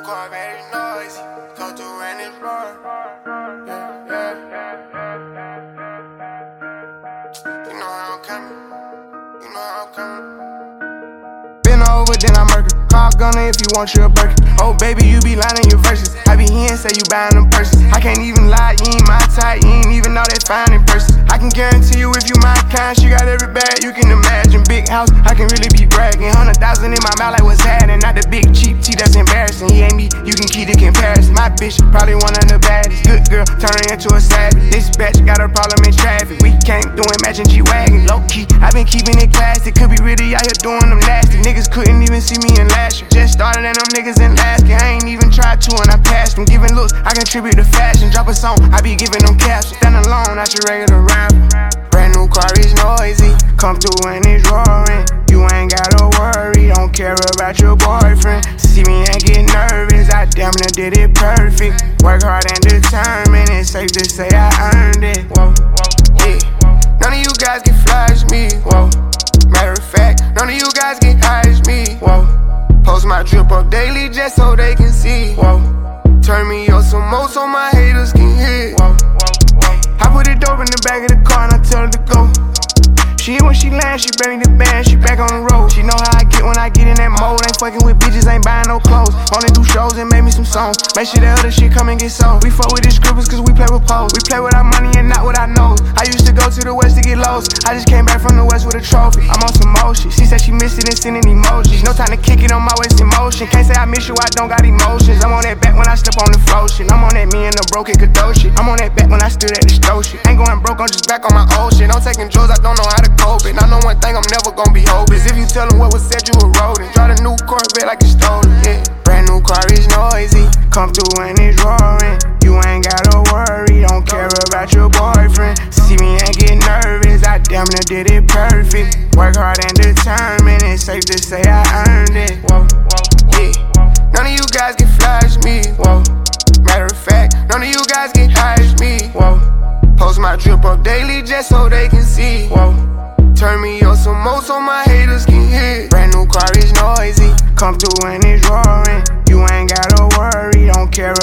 car very noisy. Come through and it's roaring. Yeah, yeah. You know how I'm coming. You know how I'm coming. Been over, then I murder. Call gunner if you want you a burger. Oh baby, you be lying in your verses. I be here and say you buying them purses. I can't even lie, you ain't my type. You ain't even know that fine in person. I can guarantee you if you my kind, she got every bag you can imagine. Big house, I can really be bragging. 100,000 in my mouth like what's happening. Not the big cheap tea that's embarrassing. He ain't me, you can keep the comparison. My bitch probably one of the baddest. Good girl, turning into a savage. This bitch got a problem in traffic. We can't do it, matching G-Wagon. Low key, I been keeping it classy. Could be really out here doing them nasty. Niggas couldn't even see me in last year. Just started and them niggas in last year. I ain't even tried to and I passed them. Giving looks, I contribute to fashion. Drop a song, I be giving them captions. Stand alone, not your regular rapper. Brand new car is noisy. Come through and it's roaring. You ain't gotta worry, don't care about your boyfriend. See me and get nervous, I damn near did it perfect. Work hard and determined, it's safe to say I earned it. Whoa, yeah. None of you guys get fly as me. Whoa. Matter of fact, none of you guys get high as me. Whoa. Post my drip up daily just so they can see. Whoa. Turn me up some more so my haters can hear. Whoa. I put it dope in the back of the car and I tell her to go. She when she lands, she bring the band, she back on the road. She know how I get when I get in that mode. Ain't fucking with bitches, ain't buying no clothes. Only do shows and make me some songs. Make sure that other shit come and get sold. We fuck with these scribbles cause we play with pose. We play with our money and not with our nose. I used to go to the west to get lost. I just came back from the west with a trophy. I'm on some motion. She said she missed it and sending emojis. No time to kick it on my waist in motion. Can't say I miss you, I don't got emotions. I'm on that back when I step on the flow shit. I'm on that me and the broken Kadoshi. I'm on that back when I stood at the stove shit. Ain't going broke, I'm just back on my old shit. I'm taking drugs, I don't know how to cope it. I know one thing I'm never gonna be hopeless. If you tell them what was said, you eroding. Drive a new Corvette like it's stolen, yeah. Brand new car is noisy. Come through and it's roaring. You ain't gotta worry, don't care about your boyfriend. See me and get nervous, I damn near did it perfect. Work hard and determined, it's safe to say I earned it. Whoa, yeah. None of you guys get fly as me. Whoa. Matter of fact, none of you guys get high as me. Whoa. Post my drip up daily just so they can see. Whoa. Turn me up some more so my haters can hear. Brand new car is noisy. Come through and it's roaring. You ain't gotta worry, don't care